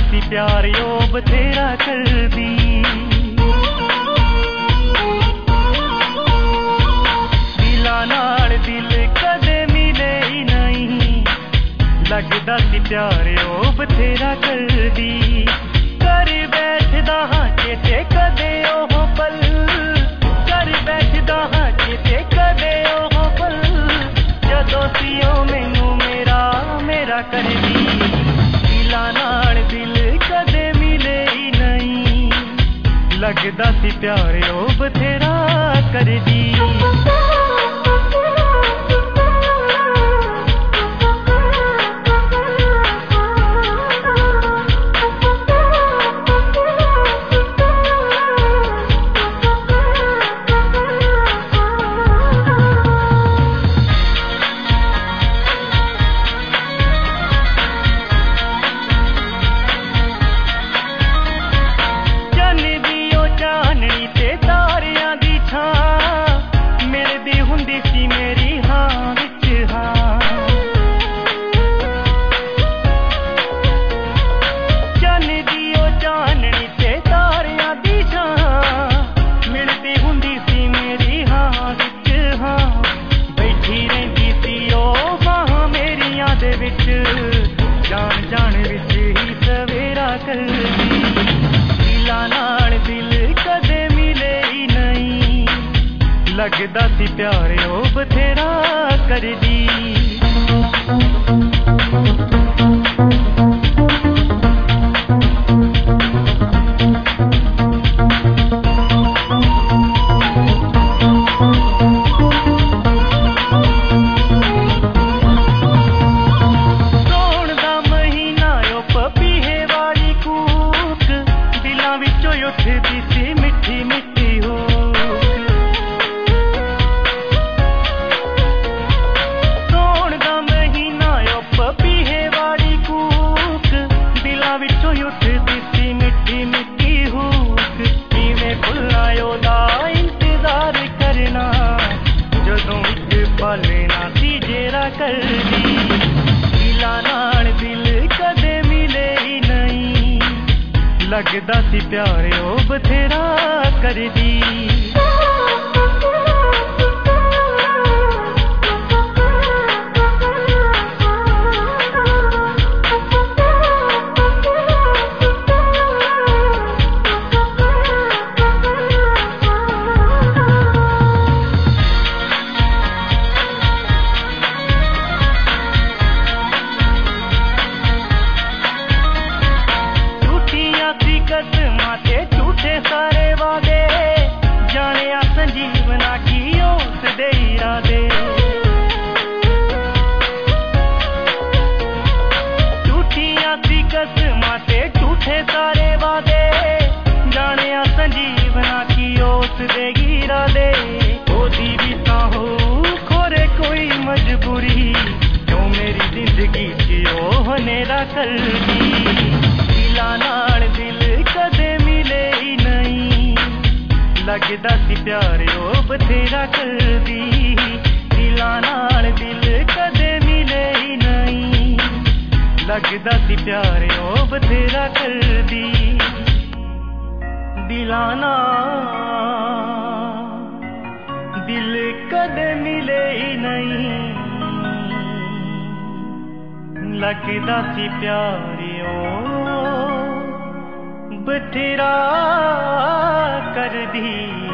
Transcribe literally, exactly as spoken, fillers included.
सी प्यार ओ बथेरा कर दी। दिला नाल दिल कदे मिले ही नहीं, लगदा सी प्यार ओ बथेरा कर दी। कर बैठदा हां चेते कदे ओह पल, कर बैठदा हां चेते कदे ओह पल, जदों सी ओ मैनू मेरा मेरा कर दी। दिला नाल दिल कदे मिले ही नहीं, लगदा सी प्यार ओ बथेरा कर दी। जान जान विच ही सवेरा कर दी। दिला नाल दिल कदे मिले ही नहीं, लगदा सी प्यार ओ बथेरा कर दी। उठदी सी मिठी मिठी हुक, सौण दा महीना ओ पपीहे वाली कूक, दिलां विचों उठदी सी मिठी मिठी हुक। किवें भुल्लां ओदा इंतजार करना, जदों इक पल ना सी जेरा करदी। दिला नाल दिल कदे मिले ही नहीं, लगदा सी प्यार ओ बथेरा कर दी। कसमां ते झूठे सारे वादे, जाने संजीवना की ओस दे इरादे। झूठियां सी कसमां ते झूठे सारे वादे, जाने संजीवना की ओस दे इरादे। ओदी भी तां हो खोरे कोई मजबूरी, क्यों मेरी जिंदगी च ओह हनेरा कर दी। दिला नाल दिल कदे मिले ही नहीं, लगदा सी प्यार ओ बथेरा कर दी। दिला नाल दिल कदे मिले ही नहीं, लगदा सी प्यार ओ बथेरा कर दी। दिला नाल दिल कदे मिले ही नहीं, लगदा सी प्यार ओ बथेरा कर दी।